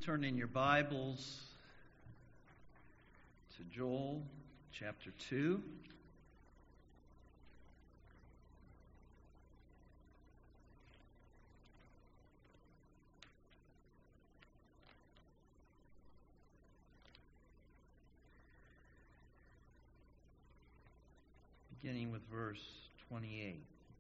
turn in your Bibles to Joel chapter 2. Beginning with verse 28.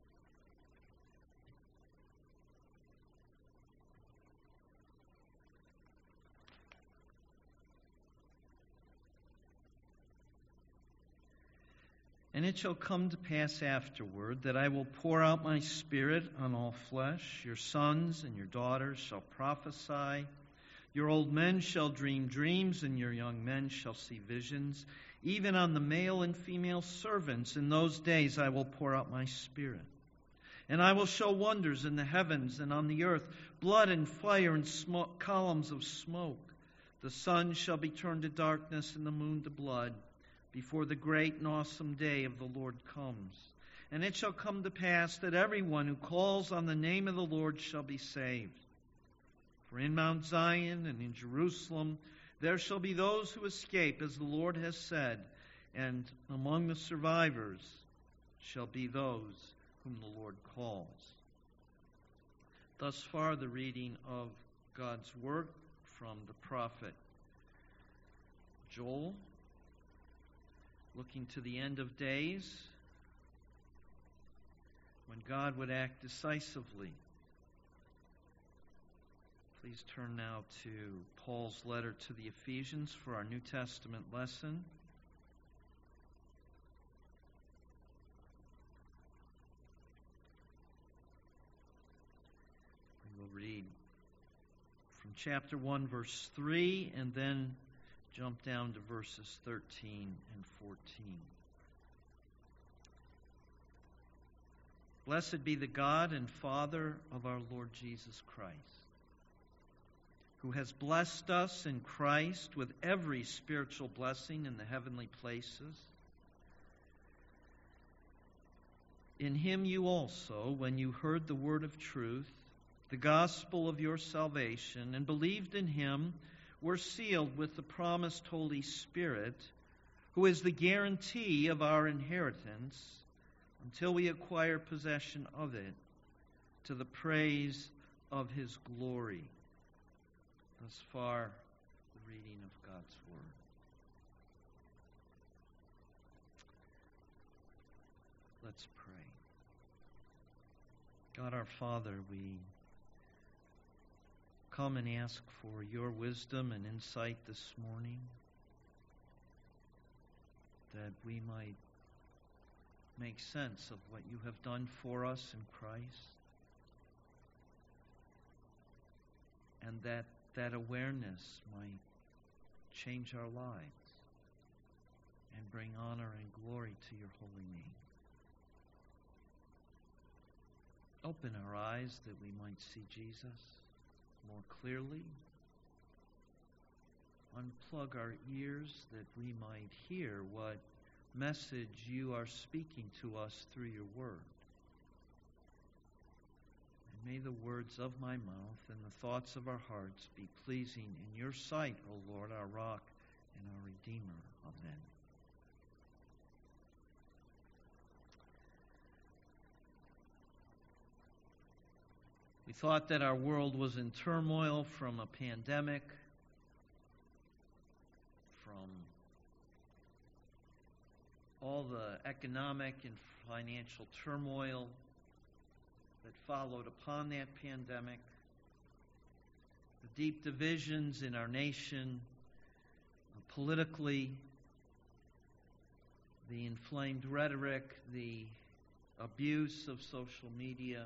And it shall come to pass afterward that I will pour out my Spirit on all flesh. Your sons and your daughters shall prophesy. Your old men shall dream dreams, and your young men shall see visions. Even on the male and female servants in those days I will pour out my Spirit. And I will show wonders in the heavens and on the earth, blood and fire and smoke, columns of smoke. The sun shall be turned to darkness and the moon to blood, before the great and awesome day of the Lord comes. And it shall come to pass that everyone who calls on the name of the Lord shall be saved. For in Mount Zion and in Jerusalem there shall be those who escape, as the Lord has said, and among the survivors shall be those whom the Lord calls. Thus far the reading of God's word from the prophet Joel. Looking to the end of days, when God would act decisively. Please turn now to Paul's letter to the Ephesians for our New Testament lesson. We will read from chapter 1, verse 3, and then jump down to verses 13 and 14. Blessed be the God and Father of our Lord Jesus Christ, who has blessed us in Christ with every spiritual blessing in the heavenly places. In him you also, when you heard the word of truth, the gospel of your salvation, and believed in him, we're sealed with the promised Holy Spirit, who is the guarantee of our inheritance until we acquire possession of it, to the praise of his glory. Thus far, the reading of God's word. Let's pray. God our Father, we come and ask for your wisdom and insight this morning, that we might make sense of what you have done for us in Christ, and that awareness might change our lives and bring honor and glory to your holy name. Open our eyes that we might see Jesus more clearly. Unplug our ears that we might hear what message you are speaking to us through your word. And may the words of my mouth and the thoughts of our hearts be pleasing in your sight, O Lord, our rock and our Redeemer. Amen. We thought that our world was in turmoil from a pandemic, from all the economic and financial turmoil that followed upon that pandemic, the deep divisions in our nation, politically, the inflamed rhetoric, the abuse of social media,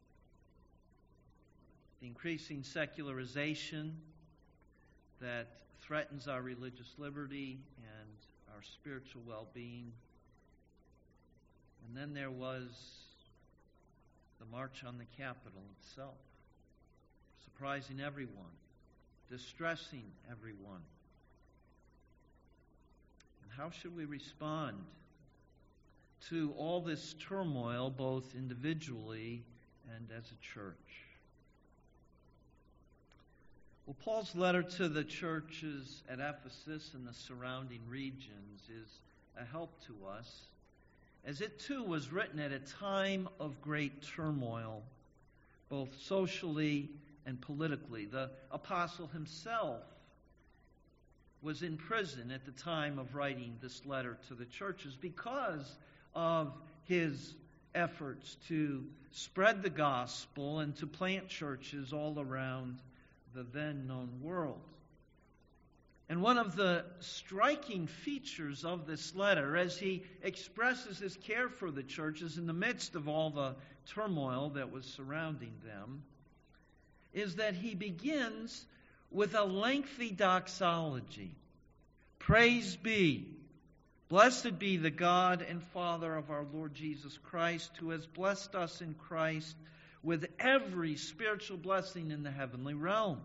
the increasing secularization that threatens our religious liberty and our spiritual well-being. And then there was the March on the Capitol itself, surprising everyone, distressing everyone. And how should we respond to all this turmoil, both individually and as a church? Well, Paul's letter to the churches at Ephesus and the surrounding regions is a help to us, as it too was written at a time of great turmoil, both socially and politically. The apostle himself was in prison at the time of writing this letter to the churches because of his efforts to spread the gospel and to plant churches all around the then known world. And one of the striking features of this letter, as he expresses his care for the churches in the midst of all the turmoil that was surrounding them, is that he begins with a lengthy doxology. Praise be, blessed be the God and Father of our Lord Jesus Christ, who has blessed us in Christ with every spiritual blessing in the heavenly realms.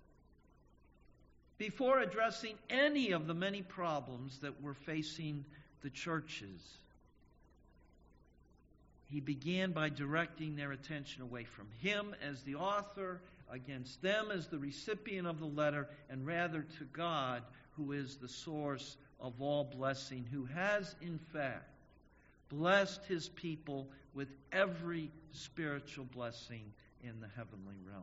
Before addressing any of the many problems that were facing the churches, he began by directing their attention away from him as the author, against them as the recipient of the letter, and rather to God, who is the source of all blessing, who has, in fact, blessed his people with every spiritual blessing in the heavenly realms.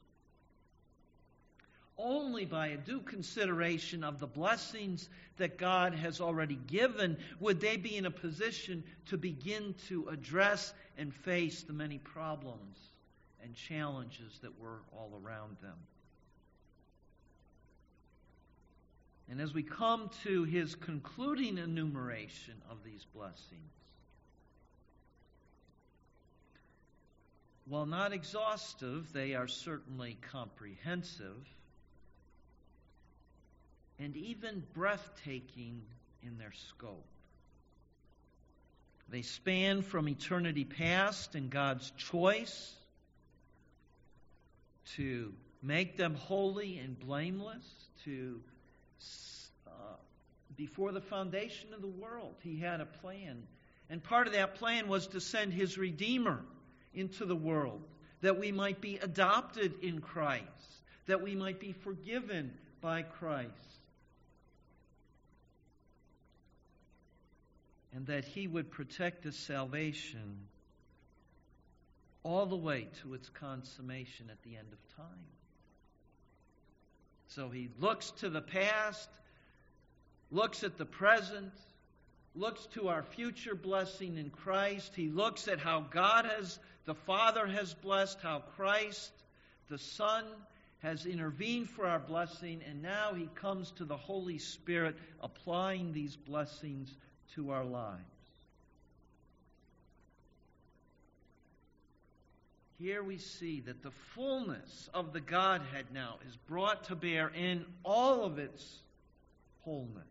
Only by a due consideration of the blessings that God has already given would they be in a position to begin to address and face the many problems and challenges that were all around them. And as we come to his concluding enumeration of these blessings, while not exhaustive, they are certainly comprehensive and even breathtaking in their scope. They span from eternity past and God's choice to make them holy and blameless, to before the foundation of the world, he had a plan. And part of that plan was to send his Redeemer into the world, that we might be adopted in Christ, that we might be forgiven by Christ, and that he would protect his salvation all the way to its consummation at the end of time. So he looks to the past, looks at the present, looks to our future blessing in Christ. He looks at how the Father has blessed, how Christ, the Son, has intervened for our blessing, and now he comes to the Holy Spirit applying these blessings to our lives. Here we see that the fullness of the Godhead now is brought to bear in all of its wholeness.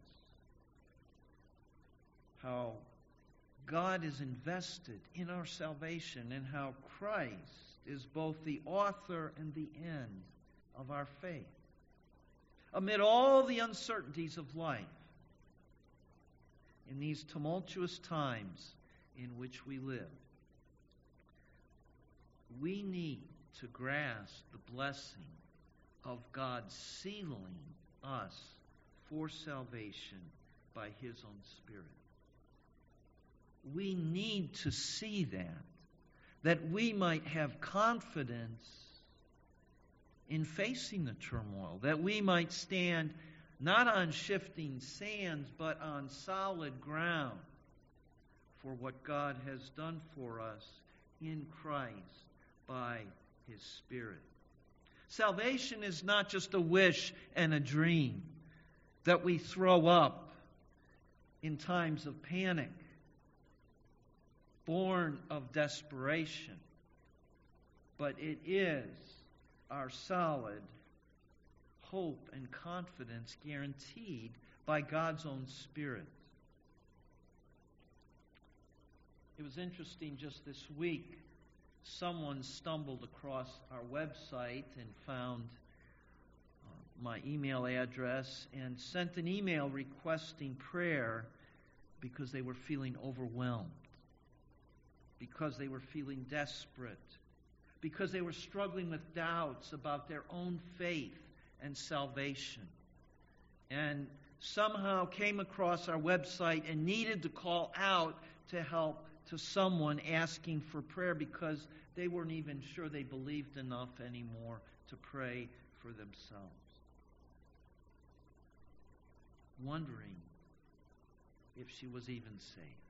How God is invested in our salvation, and how Christ is both the author and the end of our faith. Amid all the uncertainties of life, in these tumultuous times in which we live, we need to grasp the blessing of God sealing us for salvation by his own Spirit. We need to see that we might have confidence in facing the turmoil, that we might stand not on shifting sands, but on solid ground for what God has done for us in Christ by his Spirit. Salvation is not just a wish and a dream that we throw up in times of panic, born of desperation, but it is our solid hope and confidence guaranteed by God's own Spirit. It was interesting just this week, someone stumbled across our website and found my email address and sent an email requesting prayer because they were feeling overwhelmed, because they were feeling desperate, because they were struggling with doubts about their own faith and salvation, and somehow came across our website and needed to call out to help to someone asking for prayer because they weren't even sure they believed enough anymore to pray for themselves. Wondering if she was even saved.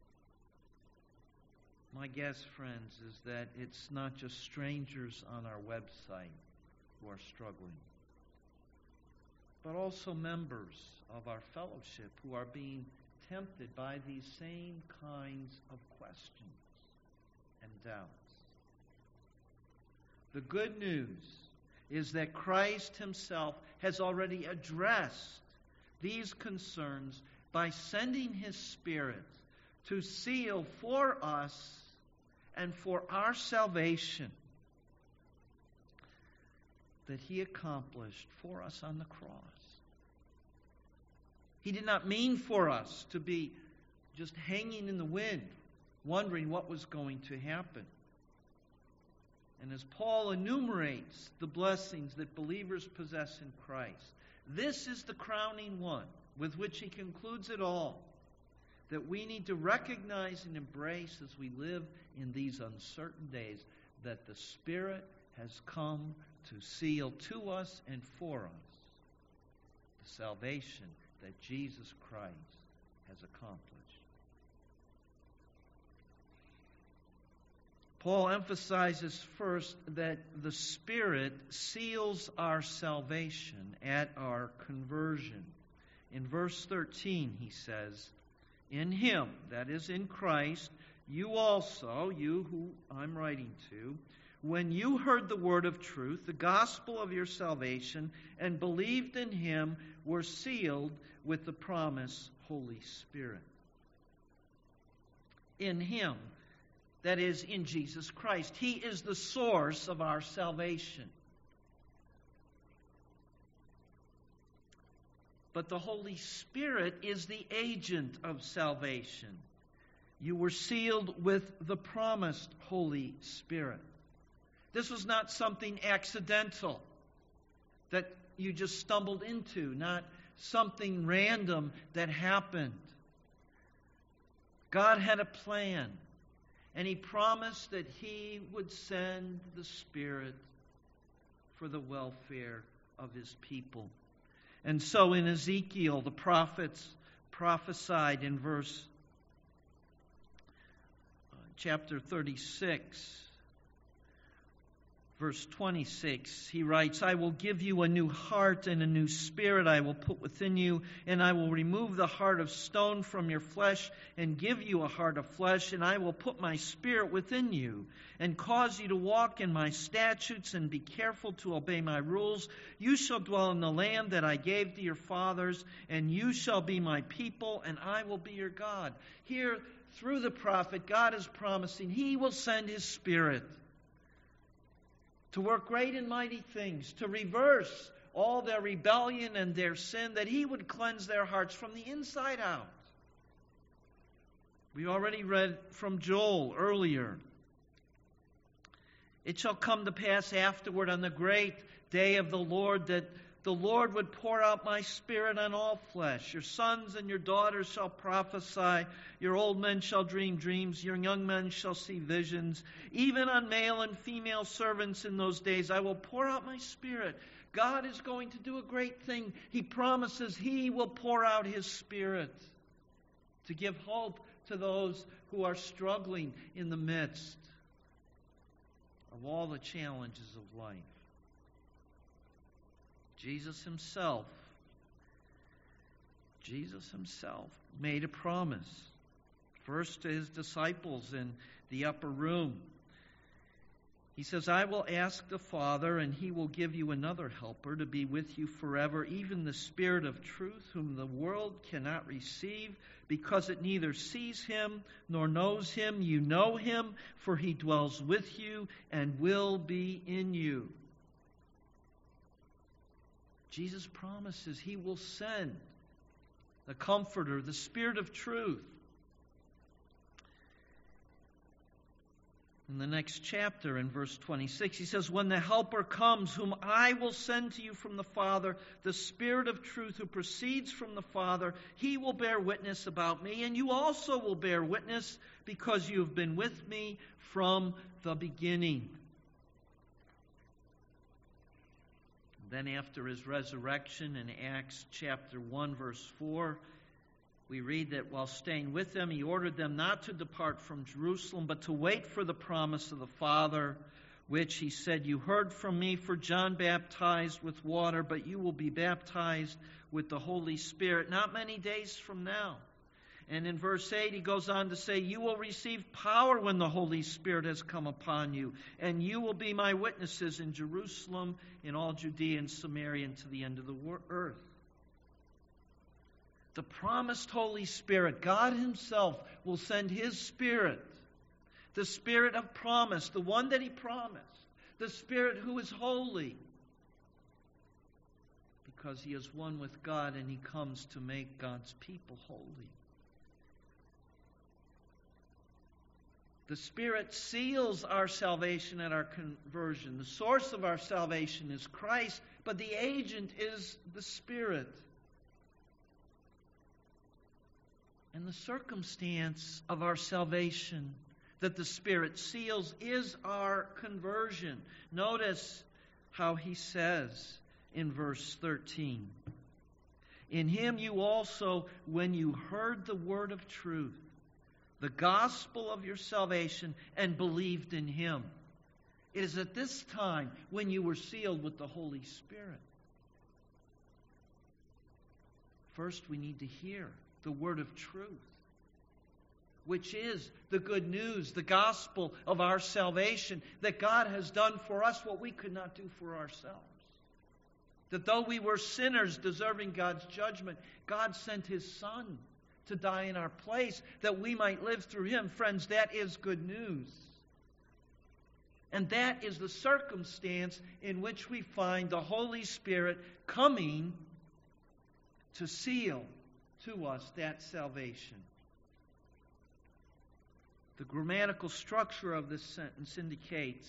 My guess, friends, is that it's not just strangers on our website who are struggling, but also members of our fellowship who are being tempted by these same kinds of questions and doubts. The good news is that Christ himself has already addressed these concerns by sending his Spirit to seal for us and for our salvation that he accomplished for us on the cross. He did not mean for us to be just hanging in the wind, wondering what was going to happen. And as Paul enumerates the blessings that believers possess in Christ, this is the crowning one with which he concludes it all, that we need to recognize and embrace as we live in these uncertain days, that the Spirit has come to seal to us and for us the salvation that Jesus Christ has accomplished. Paul emphasizes first that the Spirit seals our salvation at our conversion. In verse 13, he says, "In him," that is in Christ, "you also," you who I'm writing to, "when you heard the word of truth, the gospel of your salvation, and believed in him, were sealed with the promised Holy Spirit." In him, that is, in Jesus Christ. He is the source of our salvation. But the Holy Spirit is the agent of salvation. You were sealed with the promised Holy Spirit. This was not something accidental that you just stumbled into, not something random that happened. God had a plan, and he promised that he would send the Spirit for the welfare of his people. And so in Ezekiel, the prophets prophesied in chapter 36, verse 26, he writes, "I will give you a new heart and a new spirit I will put within you, and I will remove the heart of stone from your flesh and give you a heart of flesh, and I will put my spirit within you and cause you to walk in my statutes and be careful to obey my rules. You shall dwell in the land that I gave to your fathers, and you shall be my people, and I will be your God." Here, through the prophet, God is promising he will send his Spirit to work great and mighty things, to reverse all their rebellion and their sin, that he would cleanse their hearts from the inside out. We already read from Joel earlier. "It shall come to pass afterward on the great day of the Lord that the Lord would pour out my Spirit on all flesh. Your sons and your daughters shall prophesy. Your old men shall dream dreams. Your young men shall see visions. Even on male and female servants in those days I will pour out my Spirit." God is going to do a great thing. He promises he will pour out his Spirit to give hope to those who are struggling in the midst of all the challenges of life. Jesus himself made a promise, first to his disciples in the upper room. He says, "I will ask the Father, and he will give you another helper to be with you forever, even the Spirit of truth, whom the world cannot receive, because it neither sees him nor knows him. You know him, for he dwells with you and will be in you." Jesus promises he will send the Comforter, the Spirit of truth. In the next chapter, in verse 26, he says, when the Helper comes, whom I will send to you from the Father, the Spirit of truth who proceeds from the Father, he will bear witness about me, and you also will bear witness because you have been with me from the beginning. Then after his resurrection in Acts chapter 1, verse 4, we read that while staying with them, he ordered them not to depart from Jerusalem, but to wait for the promise of the Father, which he said, you heard from me, for John baptized with water, but you will be baptized with the Holy Spirit not many days from now. And in verse 8, he goes on to say, you will receive power when the Holy Spirit has come upon you, and you will be my witnesses in Jerusalem, in all Judea and Samaria, and to the end of the earth. The promised Holy Spirit, God himself will send his Spirit, the Spirit of promise, the one that he promised, the Spirit who is holy, because he is one with God and he comes to make God's people holy. The Spirit seals our salvation at our conversion. The source of our salvation is Christ, but the agent is the Spirit. And the circumstance of our salvation that the Spirit seals is our conversion. Notice how he says in verse 13, in him you also, when you heard the word of truth, the gospel of your salvation, and believed in him. It is at this time when you were sealed with the Holy Spirit. First, we need to hear the word of truth, which is the good news, the gospel of our salvation, that God has done for us what we could not do for ourselves. That though we were sinners deserving God's judgment, God sent his Son to die in our place that we might live through him. Friends, that is good news. And that is the circumstance in which we find the Holy Spirit coming to seal to us that salvation. The grammatical structure of this sentence indicates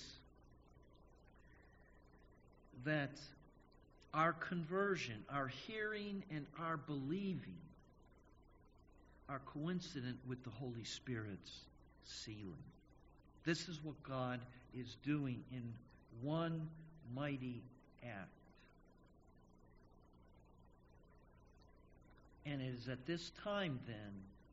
that our conversion, our hearing, and our believing are coincident with the Holy Spirit's sealing. This is what God is doing in one mighty act. And it is at this time, then,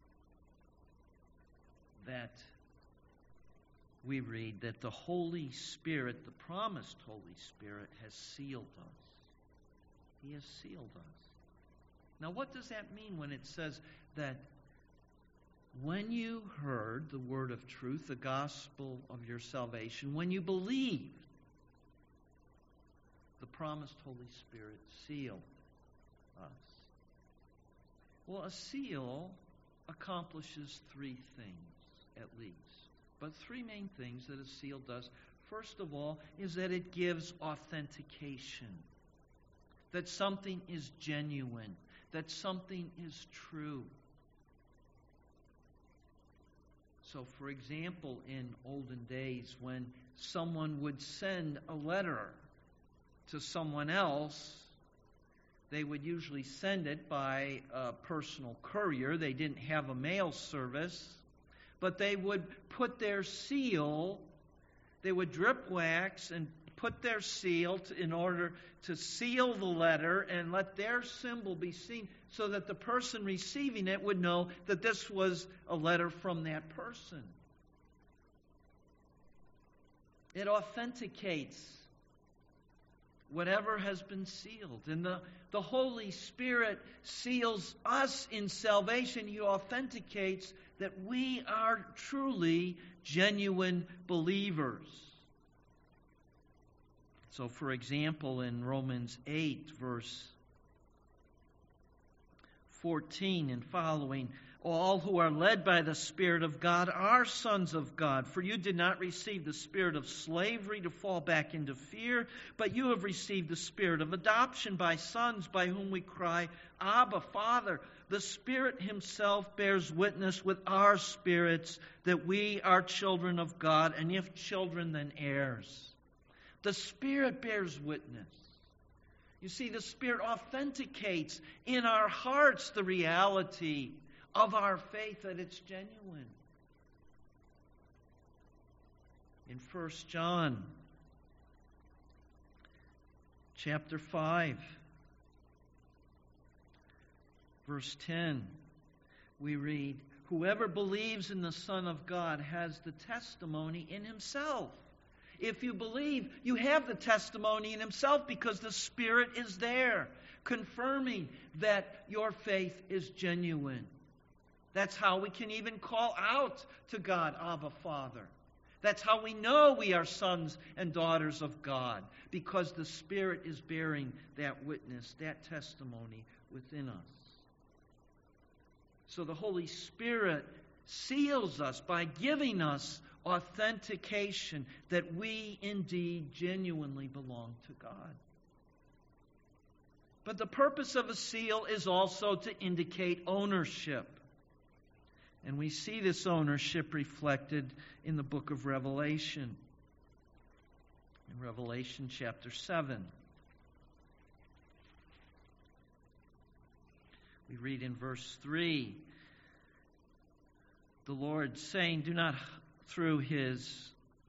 that we read that the Holy Spirit, the promised Holy Spirit, has sealed us. He has sealed us. Now, what does that mean when it says that when you heard the word of truth, the gospel of your salvation, when you believed, the promised Holy Spirit sealed us? Well, a seal accomplishes three things, at least. But three main things that a seal does. First of all, is that it gives authentication. That something is genuine. That something is true. So, for example, in olden days, when someone would send a letter to someone else, they would usually send it by a personal courier. They didn't have a mail service. But they would put their seal, they would drip wax and put their seal in order to seal the letter and let their symbol be seen so that the person receiving it would know that this was a letter from that person. It authenticates whatever has been sealed. And the Holy Spirit seals us in salvation. He authenticates that we are truly genuine believers. So, for example, in Romans 8, verse 14 and following, All who are led by the Spirit of God are sons of God. For you did not receive the spirit of slavery to fall back into fear, but you have received the spirit of adoption by sons, by whom we cry, Abba, Father. The Spirit himself bears witness with our spirits that we are children of God, and if children, then heirs. The Spirit bears witness. You see, the Spirit authenticates in our hearts the reality of our faith, that it's genuine. In 1 John chapter 5, verse 10, we read, whoever believes in the Son of God has the testimony in himself. If you believe, you have the testimony in himself because the Spirit is there, confirming that your faith is genuine. That's how we can even call out to God, Abba, Father. That's how we know we are sons and daughters of God, because the Spirit is bearing that witness, that testimony within us. So the Holy Spirit seals us by giving us authentication that we indeed genuinely belong to God. But the purpose of a seal is also to indicate ownership. And we see this ownership reflected in the book of Revelation. In Revelation chapter 7. We read in verse 3, the Lord saying, do not through his,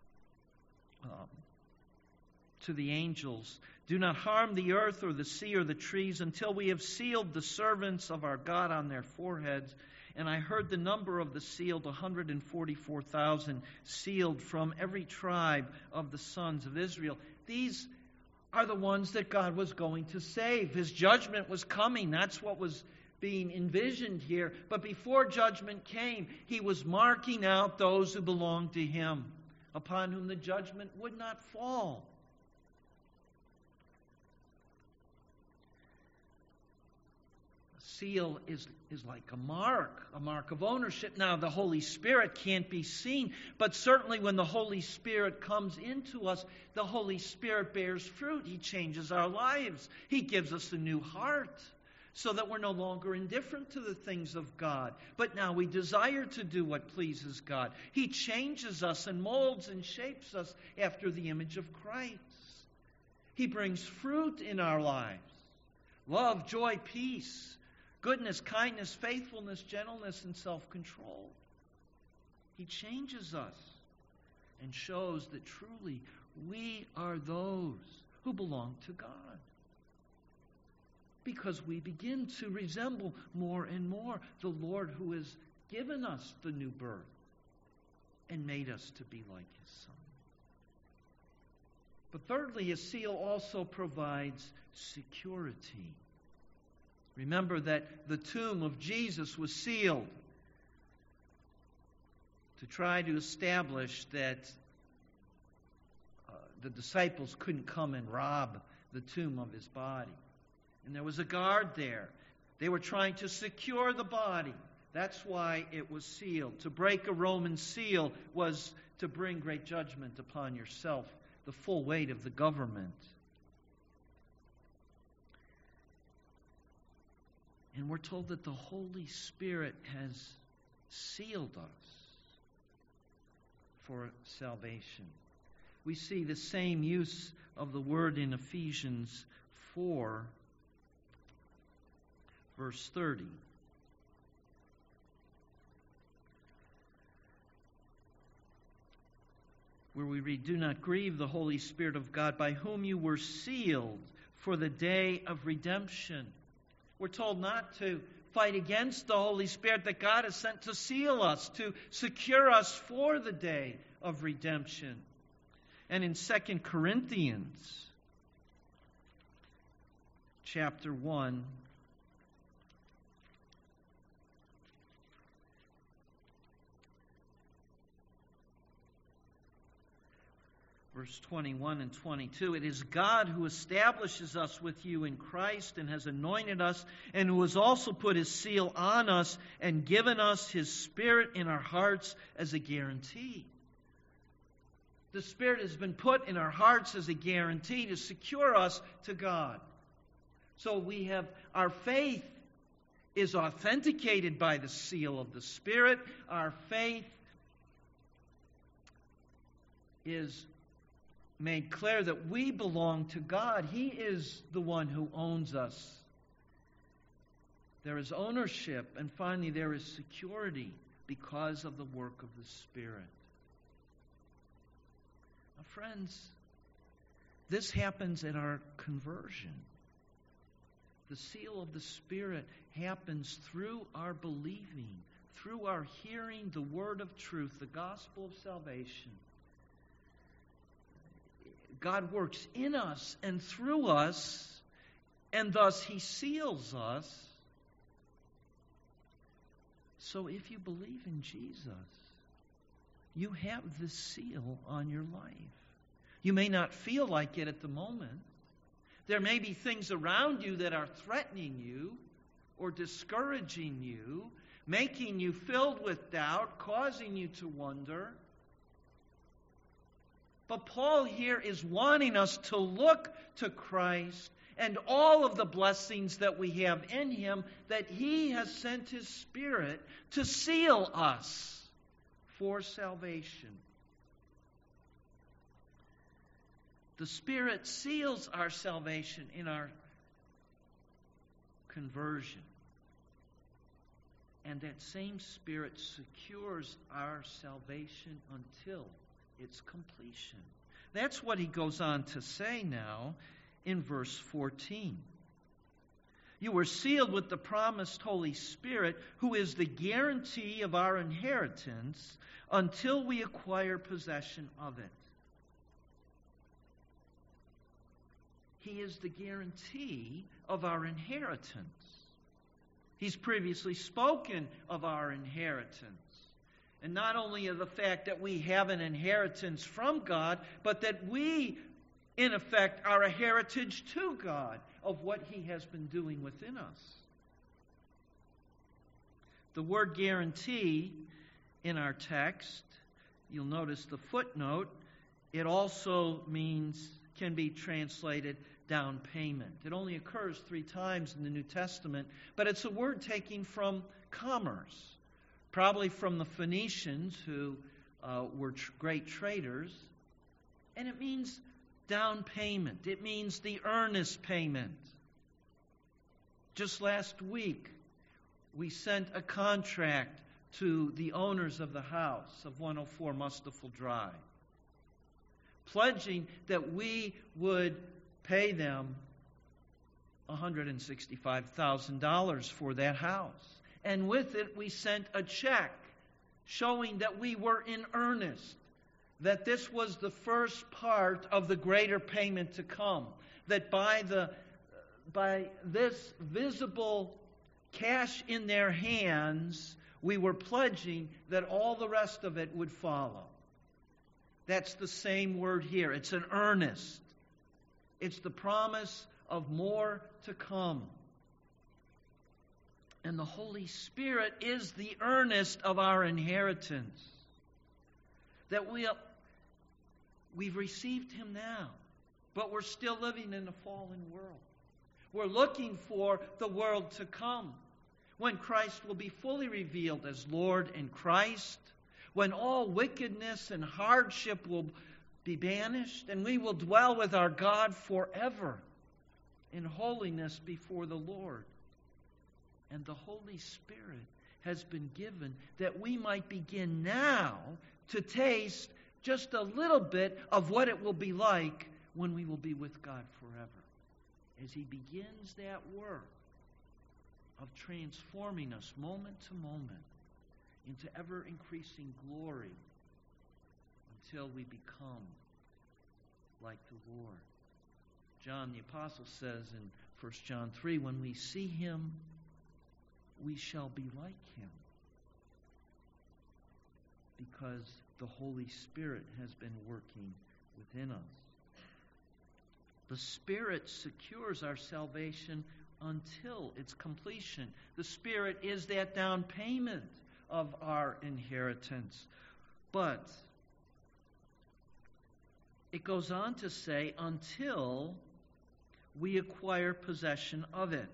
to the angels, do not harm the earth or the sea or the trees until we have sealed the servants of our God on their foreheads. And I heard the number of the sealed, 144,000 sealed from every tribe of the sons of Israel. These are the ones that God was going to save. His judgment was coming. That's what was being envisioned here. But before judgment came, he was marking out those who belonged to him, upon whom the judgment would not fall. Seal is like a mark of ownership. Now, the Holy Spirit can't be seen, but certainly when the Holy Spirit comes into us, the Holy Spirit bears fruit. He changes our lives. He gives us a new heart so that we're no longer indifferent to the things of God, but now we desire to do what pleases God. He changes us and molds and shapes us after the image of Christ. He brings fruit in our lives. Love, joy, peace, goodness, kindness, faithfulness, gentleness, and self-control. He changes us and shows that truly we are those who belong to God. Because we begin to resemble more and more the Lord who has given us the new birth and made us to be like his Son. But thirdly, a seal also provides security. Remember that the tomb of Jesus was sealed to try to establish that the disciples couldn't come and rob the tomb of his body. And there was a guard there. They were trying to secure the body. That's why it was sealed. To break a Roman seal was to bring great judgment upon yourself, the full weight of the government. And we're told that the Holy Spirit has sealed us for salvation. We see the same use of the word in Ephesians 4, verse 30. Where we read, do not grieve the Holy Spirit of God, by whom you were sealed for the day of redemption. We're told not to fight against the Holy Spirit that God has sent to seal us, to secure us for the day of redemption. And in 2 Corinthians chapter 1, verse Verse 21 and 22, it is God who establishes us with you in Christ and has anointed us, and who has also put His seal on us and given us His Spirit in our hearts as a guarantee. The Spirit has been put in our hearts as a guarantee to secure us to God. So we have our faith is authenticated by the seal of the Spirit. Our faith is made clear that we belong to God. He is the one who owns us. There is ownership, and finally there is security because of the work of the Spirit. Now, friends, this happens at our conversion. The seal of the Spirit happens through our believing, through our hearing the word of truth, the gospel of salvation. God works in us and through us, and thus He seals us. So if you believe in Jesus, you have this seal on your life. You may not feel like it at the moment. There may be things around you that are threatening you or discouraging you, making you filled with doubt, causing you to wonder. But Paul here is wanting us to look to Christ and all of the blessings that we have in Him, that He has sent His Spirit to seal us for salvation. The Spirit seals our salvation in our conversion. And that same Spirit secures our salvation until its completion. That's what he goes on to say now in verse 14. You were sealed with the promised Holy Spirit, who is the guarantee of our inheritance until we acquire possession of it. He is the guarantee of our inheritance. He's previously spoken of our inheritance. And not only of the fact that we have an inheritance from God, but that we, in effect, are a heritage to God of what He has been doing within us. The word guarantee in our text, you'll notice the footnote, it also can be translated down payment. It only occurs 3 times in the New Testament, but it's a word taken from commerce, probably from the Phoenicians who were great traders, and it means down payment. It means the earnest payment. Just last week, we sent a contract to the owners of the house of 104 Mustafel Drive, pledging that we would pay them $165,000 for that house. And with it, we sent a check showing that we were in earnest, that this was the first part of the greater payment to come, that by this visible cash in their hands, we were pledging that all the rest of it would follow. That's the same word here. It's an earnest. It's the promise of more to come. And the Holy Spirit is the earnest of our inheritance. That we've received Him now, but we're still living in a fallen world. We're looking for the world to come, when Christ will be fully revealed as Lord and Christ, when all wickedness and hardship will be banished, and we will dwell with our God forever in holiness before the Lord. And the Holy Spirit has been given that we might begin now to taste just a little bit of what it will be like when we will be with God forever, as He begins that work of transforming us moment to moment into ever-increasing glory until we become like the Lord. John the Apostle says in 1 John 3, when we see Him, we shall be like Him, because the Holy Spirit has been working within us. The Spirit secures our salvation until its completion. The Spirit is that down payment of our inheritance. But it goes on to say, until we acquire possession of it.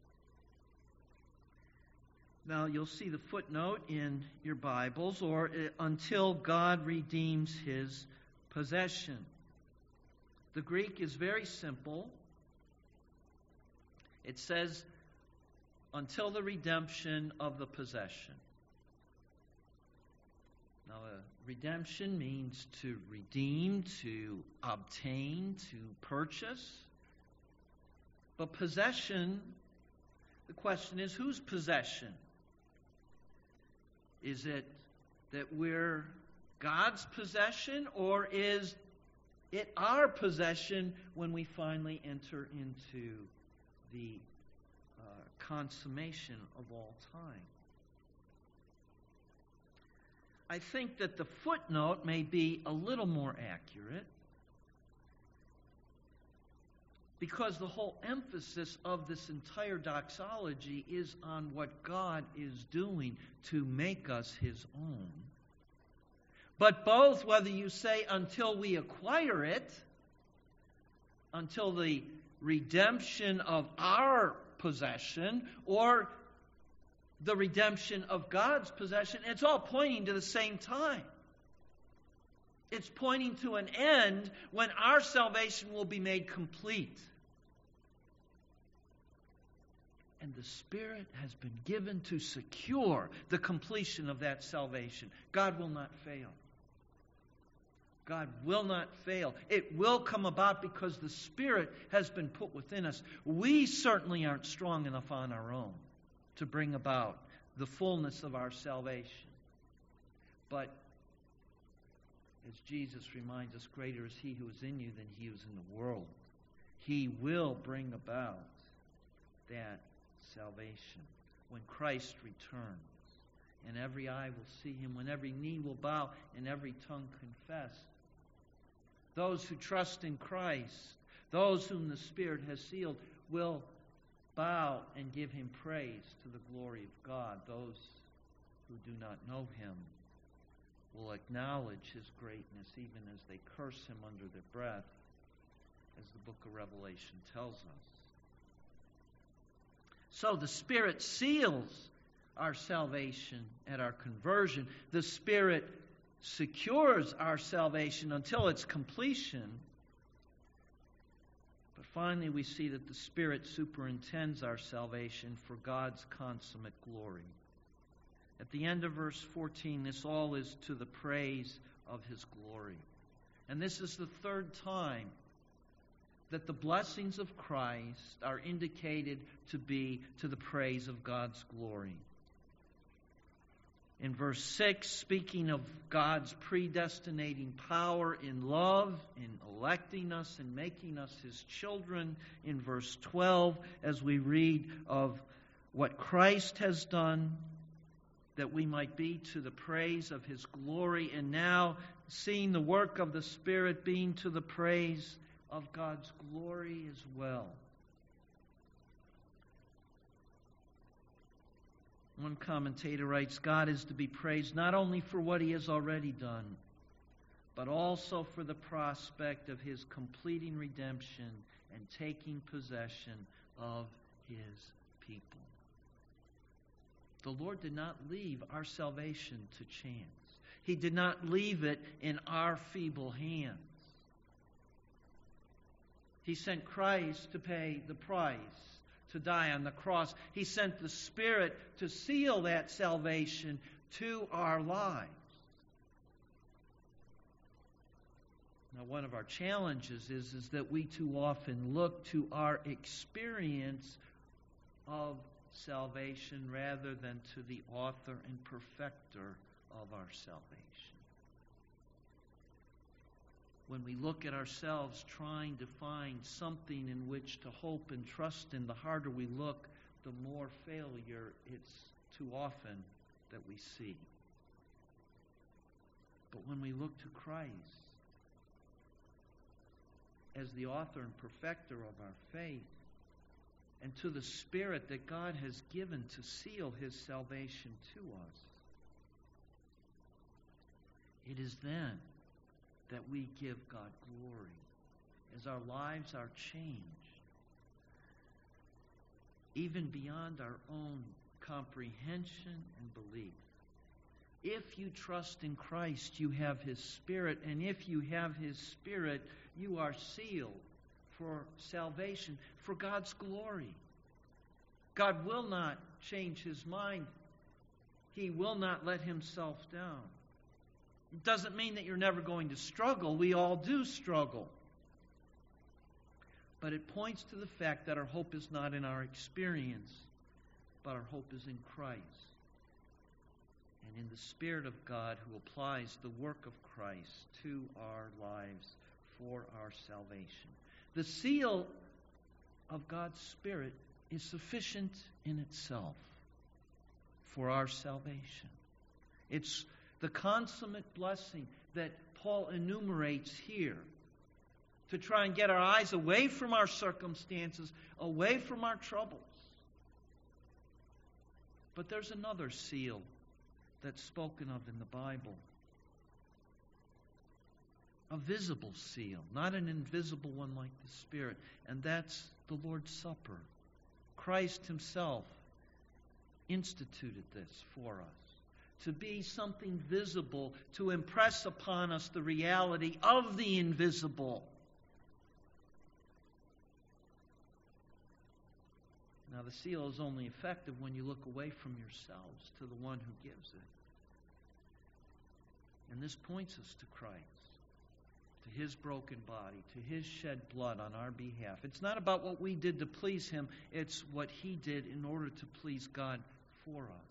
Now, you'll see the footnote in your Bibles, or until God redeems His possession. The Greek is very simple. It says, until the redemption of the possession. Now, redemption means to redeem, to obtain, to purchase. But possession, the question is, whose possession? Is it that we're God's possession, or is it our possession when we finally enter into the consummation of all time? I think that the footnote may be a little more accurate, because the whole emphasis of this entire doxology is on what God is doing to make us His own. But both, whether you say until we acquire it, until the redemption of our possession, or the redemption of God's possession, it's all pointing to the same time. It's pointing to an end when our salvation will be made complete. And the Spirit has been given to secure the completion of that salvation. God will not fail. God will not fail. It will come about because the Spirit has been put within us. We certainly aren't strong enough on our own to bring about the fullness of our salvation. But as Jesus reminds us, greater is He who is in you than he who is in the world. He will bring about that salvation when Christ returns, and every eye will see Him, when every knee will bow and every tongue confess. Those who trust in Christ, those whom the Spirit has sealed, will bow and give Him praise to the glory of God. Those who do not know Him will acknowledge His greatness even as they curse Him under their breath, as the book of Revelation tells us. So the Spirit seals our salvation at our conversion. The Spirit secures our salvation until its completion. But finally, we see that the Spirit superintends our salvation for God's consummate glory. At the end of verse 14, this all is to the praise of His glory. And this is the third time that the blessings of Christ are indicated to be to the praise of God's glory. In verse 6, speaking of God's predestinating power in love, in electing us and making us His children. In verse 12, as we read of what Christ has done, that we might be to the praise of His glory. And now, seeing the work of the Spirit being to the praise of God's glory as well. One commentator writes, God is to be praised not only for what He has already done, but also for the prospect of His completing redemption and taking possession of His people. The Lord did not leave our salvation to chance. He did not leave it in our feeble hands. He sent Christ to pay the price, to die on the cross. He sent the Spirit to seal that salvation to our lives. Now, one of our challenges is that we too often look to our experience of salvation rather than to the author and perfecter of our salvation. When we look at ourselves trying to find something in which to hope and trust in, the harder we look, the more failure it's too often that we see. But when we look to Christ, as the author and perfecter of our faith, and to the Spirit that God has given to seal His salvation to us. It is then that we give God glory as our lives are changed, even beyond our own comprehension and belief. If you trust in Christ, you have His Spirit, and if you have His Spirit, you are sealed for salvation, for God's glory. God will not change His mind. He will not let Himself down. It doesn't mean that you're never going to struggle. We all do struggle. But it points to the fact that our hope is not in our experience, but our hope is in Christ and in the Spirit of God who applies the work of Christ to our lives for our salvation. The seal of God's Spirit is sufficient in itself for our salvation. It's the consummate blessing that Paul enumerates here to try and get our eyes away from our circumstances, away from our troubles. But there's another seal that's spoken of in the Bible. A visible seal, not an invisible one like the Spirit, and that's the Lord's Supper. Christ Himself instituted this for us, to be something visible, to impress upon us the reality of the invisible. Now, the seal is only effective when you look away from yourselves to the one who gives it. And this points us to Christ, to His broken body, to His shed blood on our behalf. It's not about what we did to please Him, it's what He did in order to please God for us.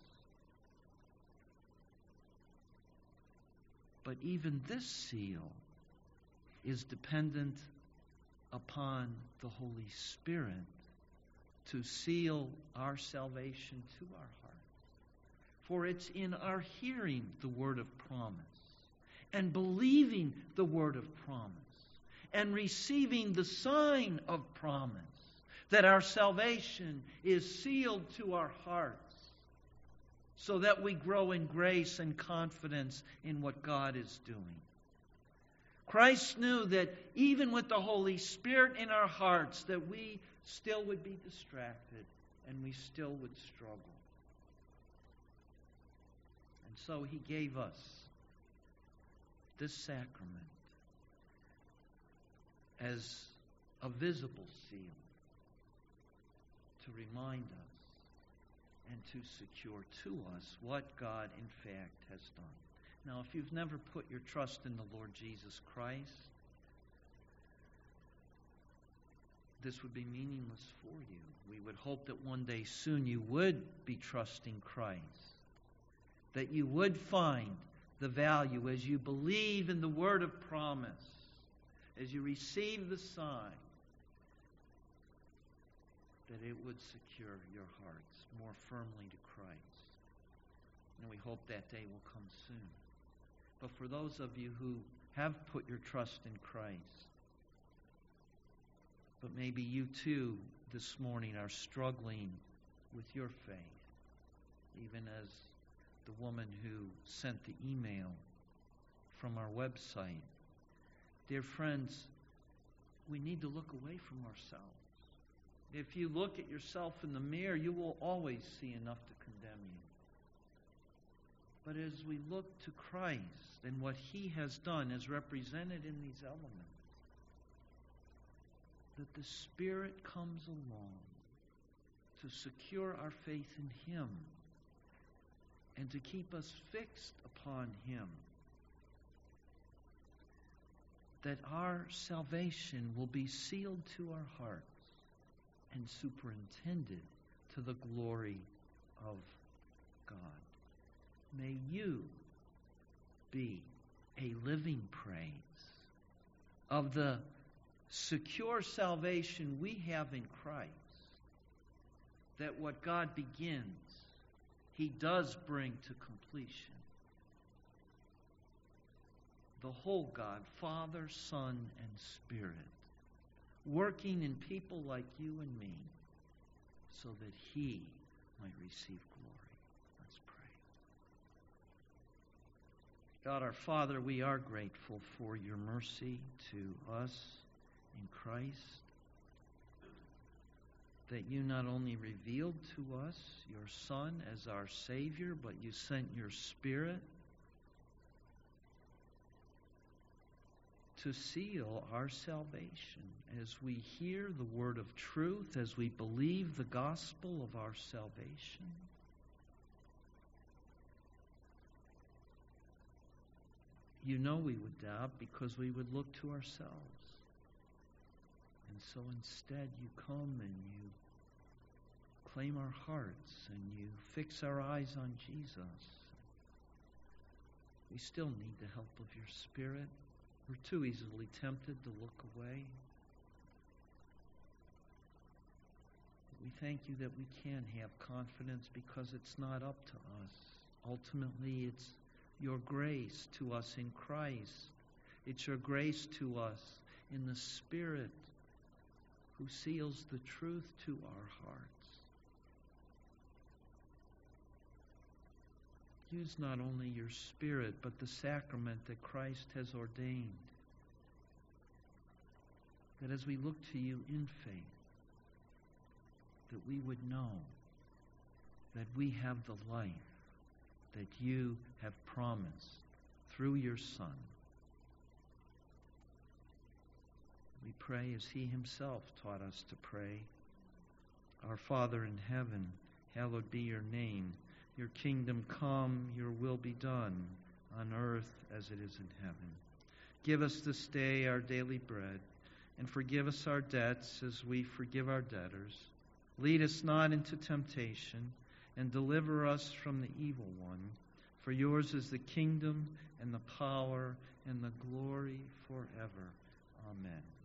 But even this seal is dependent upon the Holy Spirit to seal our salvation to our heart. For it's in our hearing the word of promise, and believing the word of promise, and receiving the sign of promise, that our salvation is sealed to our hearts, so that we grow in grace and confidence in what God is doing. Christ knew that even with the Holy Spirit in our hearts, that we still would be distracted and we still would struggle. And so He gave us this sacrament as a visible seal to remind us and to secure to us what God in fact has done. Now, if you've never put your trust in the Lord Jesus Christ, this would be meaningless for you. We would hope that one day soon you would be trusting Christ, that you would find the value as you believe in the word of promise, as you receive the sign, that it would secure your hearts more firmly to Christ. And we hope that day will come soon. But for those of you who have put your trust in Christ, but maybe you too this morning are struggling with your faith, even as the woman who sent the email from our website. Dear friends, we need to look away from ourselves. If you look at yourself in the mirror, you will always see enough to condemn you. But as we look to Christ and what He has done as represented in these elements, that the Spirit comes along to secure our faith in Him and to keep us fixed upon Him, that our salvation will be sealed to our hearts and superintended to the glory of God. May you be a living praise of the secure salvation we have in Christ, that what God begins, He does bring to completion. The whole God, Father, Son, and Spirit, working in people like you and me so that He might receive glory. Let's pray. God our Father, we are grateful for your mercy to us in Christ, that you not only revealed to us your Son as our Savior, but you sent your Spirit to seal our salvation as we hear the word of truth, as we believe the gospel of our salvation. You know we would doubt because we would look to ourselves. And so instead you come and you claim our hearts and you fix our eyes on Jesus. We still need the help of your Spirit. We're too easily tempted to look away. But we thank you that we can have confidence because it's not up to us. Ultimately, it's your grace to us in Christ. It's your grace to us in the Spirit who seals the truth to our hearts. Use not only your Spirit, but the sacrament that Christ has ordained. That as we look to you in faith, that we would know that we have the life that you have promised through your Son. We pray as he himself taught us to pray. Our Father in heaven, hallowed be your name. Your kingdom come, your will be done, on earth as it is in heaven. Give us this day our daily bread, and forgive us our debts as we forgive our debtors. Lead us not into temptation, and deliver us from the evil one. For yours is the kingdom, and the power, and the glory forever. Amen.